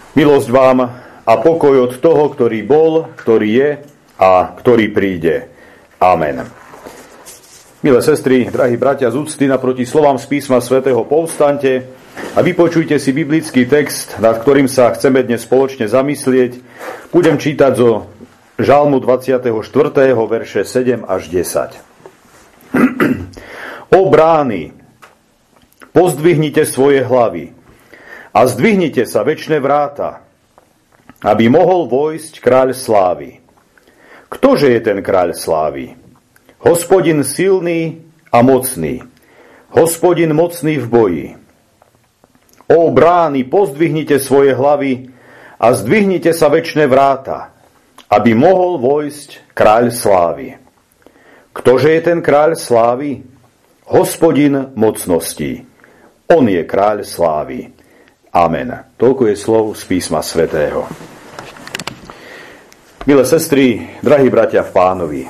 Milosť vám a pokoj od toho, ktorý bol, ktorý je a ktorý príde. Amen. Milé sestry, drahí bratia, z úcty naproti slovám z písma svätého povstante a vypočujte si biblický text, nad ktorým sa chceme dnes spoločne zamyslieť. Budem čítať zo Žalmu 24. verše 7 až 10. O brány, pozdvihnite svoje hlavy a zdvihnite sa večné vráta, aby mohol vojsť kráľ slávy. Ktože je ten kráľ slávy? Hospodin silný a mocný, Hospodin mocný v boji. O brány, pozdvihnite svoje hlavy a zdvihnite sa večné vráta, aby mohol vojsť kráľ slávy. Ktože je ten kráľ slávy? Hospodin mocností. On je kráľ slávy. Amen. Toľko je slov z písma svätého. Milé sestry, drahí bratia v Pánovi,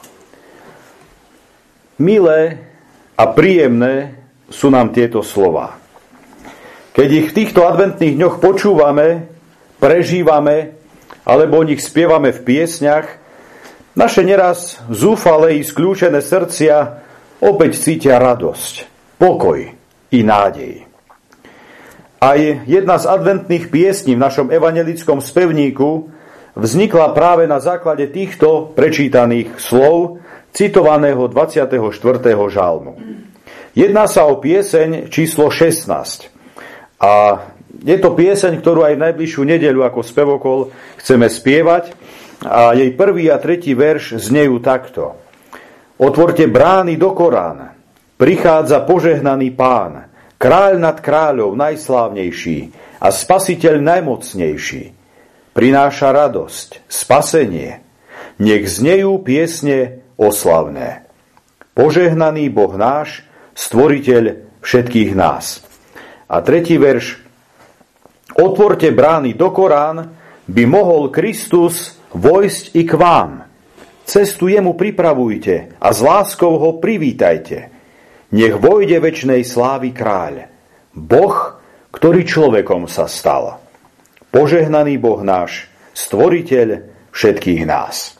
milé a príjemné sú nám tieto slova. Keď ich v týchto adventných dňoch počúvame, prežívame, alebo o nich spievame v piesňach, naše neraz zúfale i skľúčené srdcia opäť cítia radosť, pokoj i nádej. Aj jedna z adventných piesní v našom evanjelickom spevníku vznikla práve na základe týchto prečítaných slov citovaného 24. žalmu. Jedná sa o pieseň číslo 16. A je to pieseň, ktorú aj v najbližšiu nedeľu ako spevokol chceme spievať. A jej prvý a tretí verš znejú takto. Otvorte brány do Korán, prichádza požehnaný Pán, kráľ nad kráľov najslávnejší a spasiteľ najmocnejší. Prináša radosť, spasenie. Nech znejú piesne oslavné. Požehnaný Boh náš, stvoriteľ všetkých nás. A tretí verš. Otvorte brány do Korán, by mohol Kristus vojsť i k vám. Cestu jemu pripravujte a s láskou ho privítajte. Nech vojde večnej slávy kráľ, Boh, ktorý človekom sa stal. Požehnaný Boh náš, stvoriteľ všetkých nás.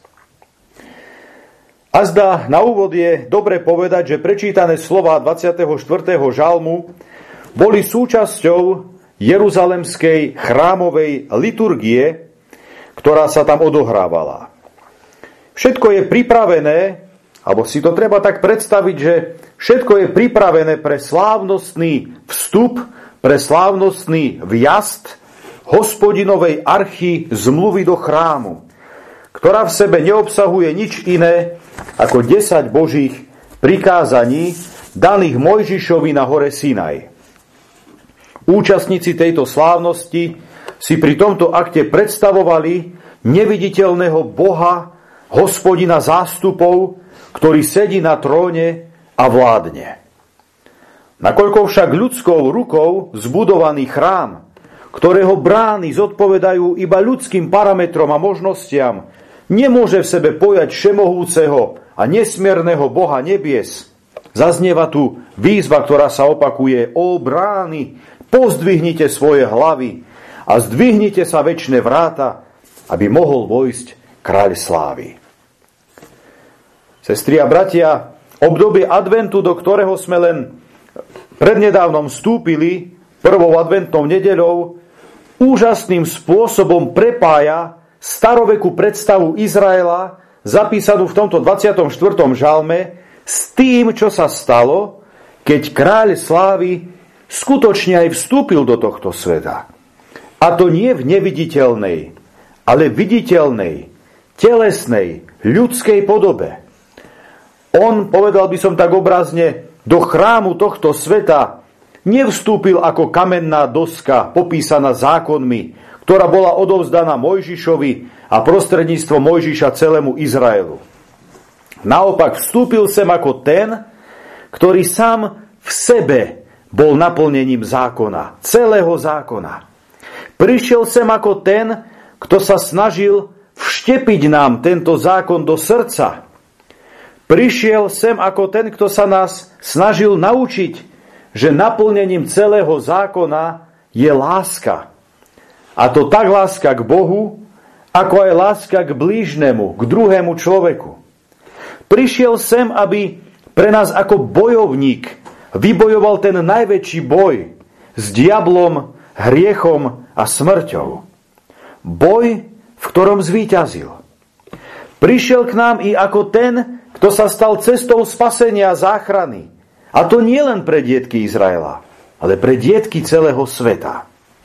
Azda na úvod je dobre povedať, že prečítané slova 24. žalmu boli súčasťou jeruzalemskej chrámovej liturgie, ktorá sa tam odohrávala. Všetko je pripravené, alebo si to treba tak predstaviť, že všetko je pripravené pre slávnostný vstup, pre slávnostný vjazd Hospodinovej archy zmluvy do chrámu, ktorá v sebe neobsahuje nič iné ako 10 Božích prikázaní daných Mojžišovi na hore Sinaj. Účastníci tejto slávnosti si pri tomto akte predstavovali neviditeľného Boha, Hospodina zástupov, ktorý sedí na tróne a vládne. Nakoľko však ľudskou rukou zbudovaný chrám, ktorého brány zodpovedajú iba ľudským parametrom a možnostiam, nemôže v sebe pojať všemohúceho a nesmierneho Boha nebies, zaznieva tu výzva, ktorá sa opakuje: O brány, pozdvihnite svoje hlavy a zdvihnite sa večné vráta, aby mohol vojsť kráľ slávy. Sestri a bratia, obdobie adventu, do ktorého sme len prednedávnom vstúpili, prvou adventnou nedeľou, úžasným spôsobom prepája starovekú predstavu Izraela, zapísanú v tomto 24. žalme, s tým, čo sa stalo, keď kráľ slávy skutočne aj vstúpil do tohto sveta. A to nie v neviditeľnej, ale viditeľnej, telesnej, ľudskej podobe. On, povedal by som tak obrazne, do chrámu tohto sveta nevstúpil ako kamenná doska popísaná zákonmi, ktorá bola odovzdaná Mojžišovi a prostredníctvom Mojžiša celému Izraelu. Naopak vstúpil sem ako ten, ktorý sám v sebe bol naplnením zákona, celého zákona. Prišiel sem ako ten, kto sa snažil vštepiť nám tento zákon do srdca. Prišiel sem ako ten, kto sa nás snažil naučiť, že naplnením celého zákona je láska. A to tak láska k Bohu, ako aj láska k blížnemu, k druhému človeku. Prišiel sem, aby pre nás ako bojovník vybojoval ten najväčší boj s diablom, hriechom a smrťou. Boj, v ktorom zvíťazil. Prišiel k nám i ako ten, kto sa stal cestou spasenia a záchrany. A to nie len pre dietky Izraela, ale pre dietky celého sveta.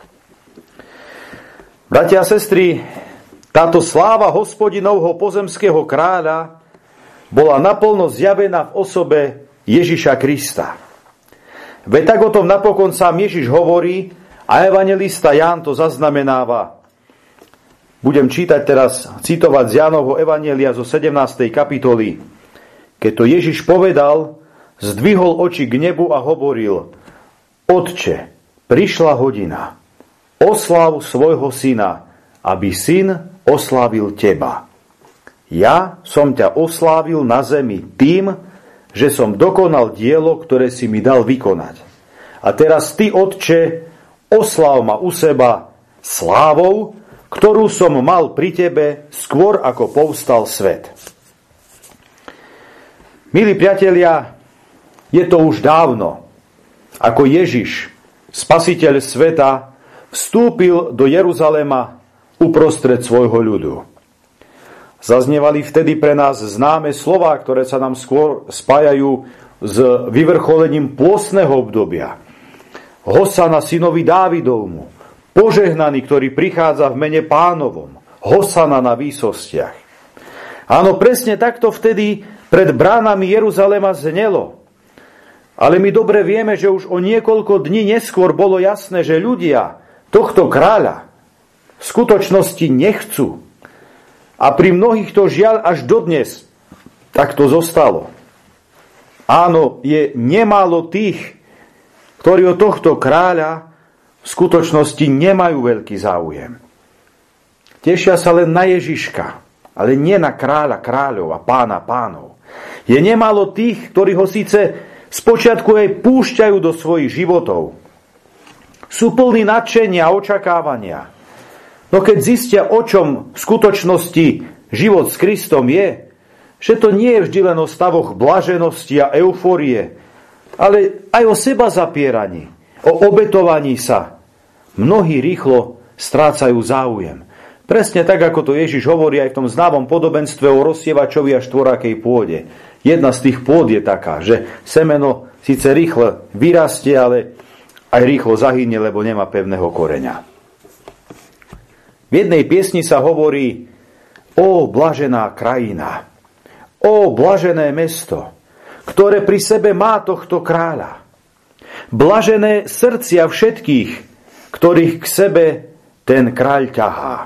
Bratia a sestry, táto sláva Hospodinovho pozemského kráľa bola naplno zjavená v osobe Ježiša Krista. Veď tak o tom napokon sám Ježiš hovorí a evanjelista Ján to zaznamenáva. Budem citovať z Jánovho evanjelia zo 17. kapitoly. Keď to Ježiš povedal, zdvihol oči k nebu a hovoril: Otče, prišla hodina. Osláv svojho syna, aby syn oslávil teba. Ja som ťa oslávil na zemi tým, že som dokonal dielo, ktoré si mi dal vykonať. A teraz ty, Otče, osláv ma u seba slávou, ktorú som mal pri tebe skôr, ako povstal svet. Milí priatelia, je to už dávno, ako Ježiš, spasiteľ sveta, vstúpil do Jeruzalema uprostred svojho ľudu. Zaznievali vtedy pre nás známe slová, ktoré sa nám skôr spájajú s vyvrcholením pôstneho obdobia. Hosana synovi Dávidovmu, požehnaný, ktorý prichádza v mene Pánovom. Hosana na výsostiach. Áno, presne takto vtedy pred bránami Jeruzalema znelo. Ale my dobre vieme, že už o niekoľko dní neskôr bolo jasné, že ľudia tohto kráľa v skutočnosti nechcú. A pri mnohých to žiaľ až dodnes takto zostalo. Áno, je nemálo tých, ktorí od tohto kráľa v skutočnosti nemajú veľký záujem. Tešia sa len na Ježiška, ale nie na kráľa kráľov a pána pánov. Je nemálo tých, ktorí ho síce spočiatku aj púšťajú do svojich životov. Sú plní nadšenia a očakávania. No keď zistia, o čom v skutočnosti život s Kristom je, že to nie je vždy len o stavoch blaženosti a eufórie, ale aj o seba zapieraní, o obetovaní sa, mnohí rýchlo strácajú záujem. Presne tak, ako to Ježiš hovorí aj v tom známom podobenstve o rozsievačovi a štvorakej pôde. Jedna z tých pôd je taká, že semeno síce rýchle vyrastie, ale aj rýchlo zahynie, lebo nemá pevného koreňa. V jednej piesni sa hovorí: O blažená krajina, o blažené mesto, ktoré pri sebe má tohto kráľa. Blažené srdcia všetkých, ktorých k sebe ten kráľ ťahá.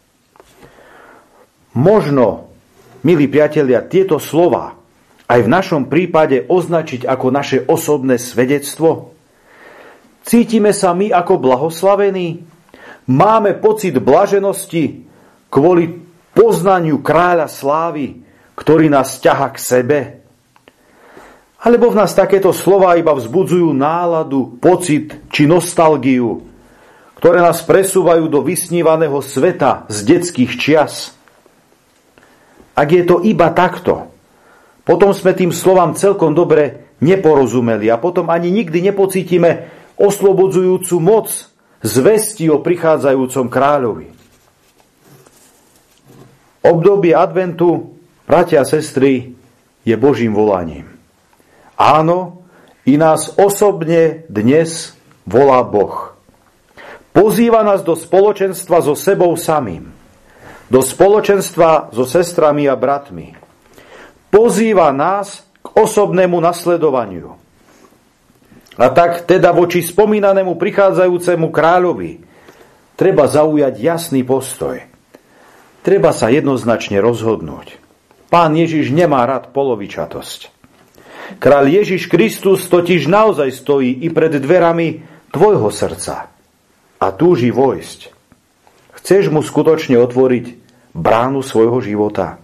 Možno, milí priatelia, tieto slova aj v našom prípade označiť ako naše osobné svedectvo? Cítime sa my ako blahoslavení? Máme pocit blaženosti kvôli poznaniu kráľa slávy, ktorý nás ťahá k sebe? Alebo v nás takéto slová iba vzbudzujú náladu, pocit či nostalgiu, ktoré nás presúvajú do vysnívaného sveta z detských čias? Ak je to iba takto, potom sme tým slovám celkom dobre neporozumeli a potom ani nikdy nepocítime oslobodzujúcu moc zvesti o prichádzajúcom kráľovi. Obdobie adventu, bratia a sestry, je Božím volaním. Áno, i nás osobne dnes volá Boh. Pozýva nás do spoločenstva so sebou samým, do spoločenstva so sestrami a bratmi. Pozýva nás k osobnému nasledovaniu. A tak teda voči spomínanému prichádzajúcemu kráľovi treba zaujať jasný postoj. Treba sa jednoznačne rozhodnúť. Pán Ježiš nemá rád polovičatosť. Kráľ Ježiš Kristus totiž naozaj stojí i pred dverami tvojho srdca a túži vojsť. Chceš mu skutočne otvoriť bránu svojho života?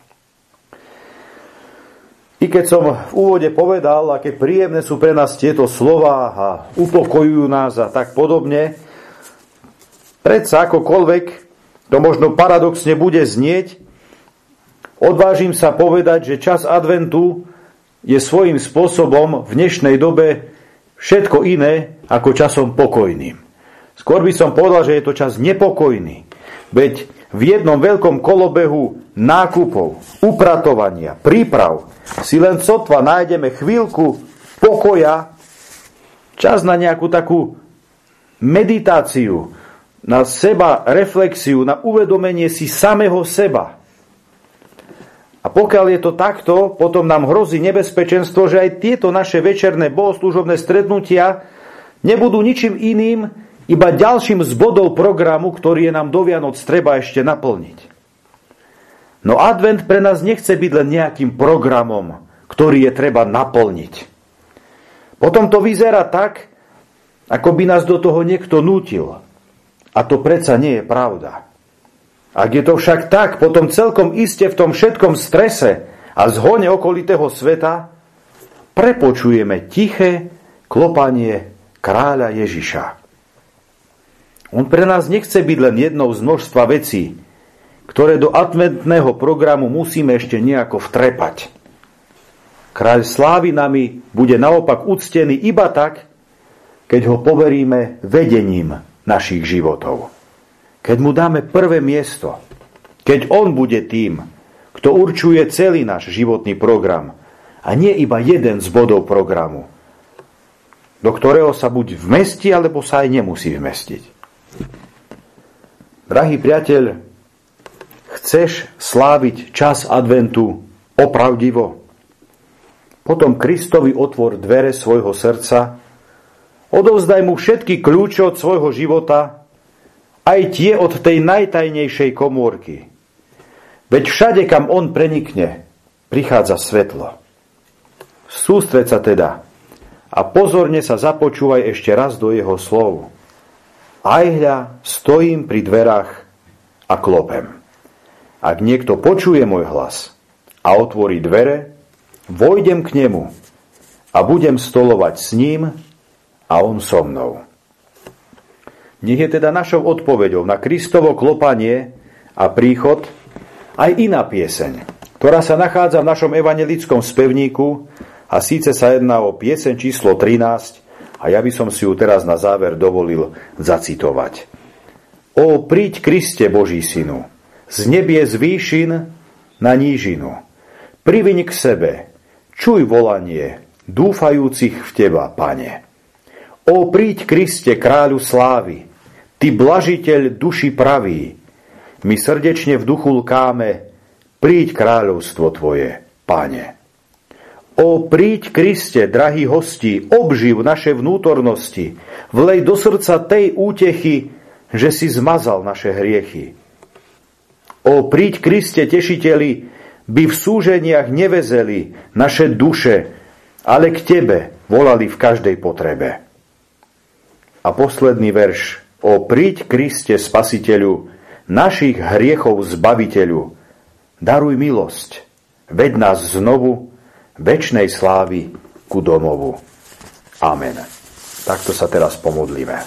I keď som v úvode povedal, aké príjemné sú pre nás tieto slová a upokojujú nás a tak podobne, Predsa akokoľvek to možno paradoxne bude znieť, odvážim sa povedať, že čas adventu je svojím spôsobom v dnešnej dobe všetko iné ako časom pokojným. Skôr by som povedal, že je to čas nepokojný. Veď v jednom veľkom kolobehu nákupov, upratovania, príprav si len sotva nájdeme chvíľku pokoja, čas na nejakú takú meditáciu, na seba reflexiu, na uvedomenie si samého seba. A pokiaľ je to takto, potom nám hrozí nebezpečenstvo, že aj tieto naše večerné bohoslúžobné stretnutia nebudú ničím iným, iba ďalším z bodov programu, ktorý je nám do Vianoc treba ešte naplniť. No advent pre nás nechce byť len nejakým programom, ktorý je treba naplniť. Potom to vyzerá tak, ako by nás do toho niekto nútil. A to predsa nie je pravda. Ak je to však tak, potom celkom iste v tom všetkom strese a zhone okolitého sveta prepočujeme tiché klopanie kráľa Ježiša. On pre nás nechce byť len jednou z množstva vecí, ktoré do adventného programu musíme ešte nejako vtrepať. Kráľ slávy nami bude naopak uctený iba tak, keď ho poveríme vedením našich životov. Keď mu dáme prvé miesto, keď on bude tým, kto určuje celý náš životný program a nie iba jeden z bodov programu, do ktorého sa buď vmestí, alebo sa aj nemusí vmestiť. Drahý priateľ, chceš sláviť čas adventu opravdivo? Potom Kristovi otvor dvere svojho srdca, odovzdaj mu všetky kľúče od svojho života, aj tie od tej najtajnejšej komórky. Veď všade, kam on prenikne, prichádza svetlo. Sústreď sa teda a pozorne sa započúvaj ešte raz do jeho slov. Aj hľa, stojím pri dverách a klopem. Ak niekto počuje môj hlas a otvorí dvere, vojdem k nemu a budem stolovať s ním a on so mnou. Nech je teda našou odpoveďou na Kristovo klopanie a príchod aj iná pieseň, ktorá sa nachádza v našom evanjelickom spevníku, a síce sa jedná o pieseň číslo 13 a ja by som si ju teraz na záver dovolil zacitovať. O, príď Kriste Boží synu, z nebie z výšin na nížinu, priviň k sebe, čuj volanie dúfajúcich v teba, Pane. O, príď Kriste, kráľu slávy, ty blažiteľ duši pravý, my srdečne v duchu lkáme, príď kráľovstvo tvoje, Pane. O, príď Kriste, drahí hosti, obživ naše vnútornosti, vlej do srdca tej útechy, že si zmazal naše hriechy. O, príď Kriste, tešiteli, by v súženiach nevezeli naše duše, ale k tebe volali v každej potrebe. A posledný verš. O, príď Kriste, spasiteľu, našich hriechov zbaviteľu, daruj milosť, veď nás znovu večnej slávy ku domovu. Amen. Takto sa teraz pomodlíme.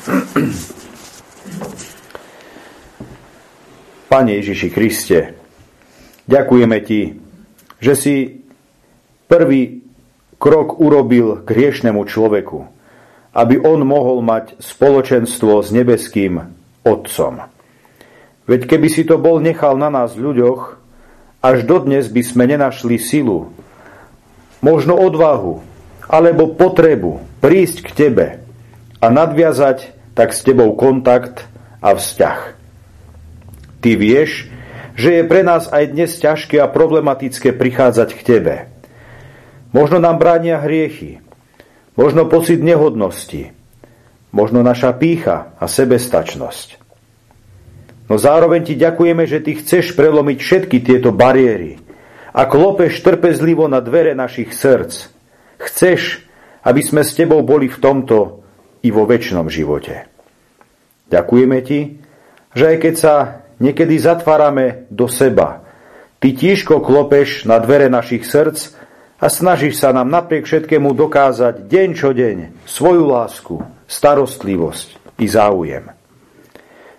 Pane Ježiši Kriste, ďakujeme Ti, že si prvý krok urobil k hriešnemu človeku, aby on mohol mať spoločenstvo s nebeským Otcom. Veď keby si to bol nechal na nás ľuďoch, až dodnes by sme nenašli silu, možno odvahu, alebo potrebu prísť k Tebe a nadviazať tak s Tebou kontakt a vzťah. Ty vieš, že je pre nás aj dnes ťažké a problematické prichádzať k Tebe. Možno nám bránia hriechy, možno pocit nehodnosti, možno naša pýcha a sebestačnosť. No zároveň Ti ďakujeme, že Ty chceš prelomiť všetky tieto bariéry a klopeš trpezlivo na dvere našich srdc. Chceš, aby sme s Tebou boli v tomto i vo večnom živote. Ďakujeme Ti, že aj keď sa niekedy zatvárame do seba, Ty tížko klopeš na dvere našich srdc a snažíš sa nám napriek všetkému dokázať deň čo deň svoju lásku, starostlivosť i záujem.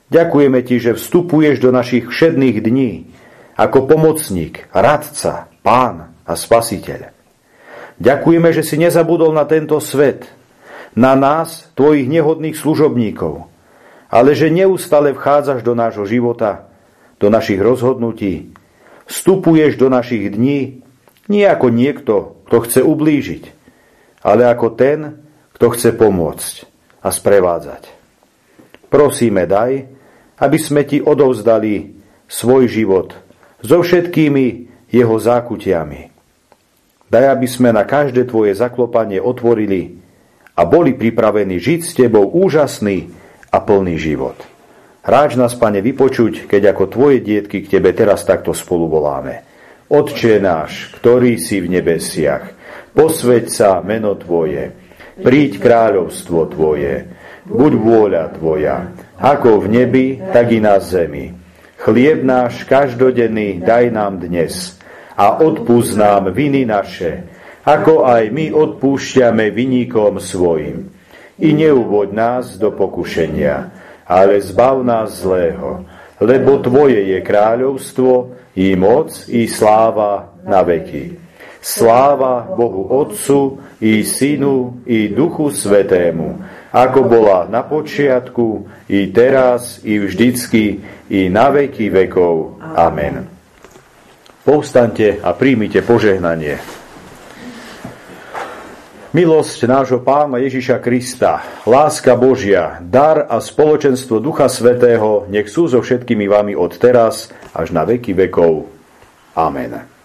Ďakujeme Ti, že vstupuješ do našich všedných dní ako pomocník, radca, Pán a Spasiteľ. Ďakujeme, že si nezabudol na tento svet, na nás, Tvojich nehodných služobníkov, ale že neustále vchádzaš do nášho života, do našich rozhodnutí, vstupuješ do našich dní nie ako niekto, kto chce ublížiť, ale ako ten, kto chce pomôcť a sprevádzať. Prosíme, daj, aby sme Ti odovzdali svoj život so všetkými jeho zákutiami. Daj, aby sme na každé Tvoje zaklopanie otvorili a boli pripravení žiť s Tebou úžasný a plný život. Ráč nás, Pane, vypočuť, keď ako Tvoje dietky k Tebe teraz takto spolu voláme. Otče náš, ktorý si v nebesiach, posväť sa meno Tvoje, príď kráľovstvo Tvoje, buď vôľa Tvoja, ako v nebi, tak i na zemi. Chlieb náš každodenný daj nám dnes a odpusť nám viny naše, ako aj my odpúšťame viníkom svojim. I neuvoď nás do pokušenia, ale zbav nás zlého, lebo Tvoje je kráľovstvo, i moc, i sláva na veky. Sláva Bohu Otcu, i Synu, i Duchu Svätému, ako bola na počiatku, i teraz, i vždycky, i na veky vekov. Amen. Povstaňte a príjmite požehnanie. Milosť nášho Pána Ježiša Krista, láska Božia, dar a spoločenstvo Ducha Svätého nech sú so všetkými vami od teraz až na veky vekov. Amen.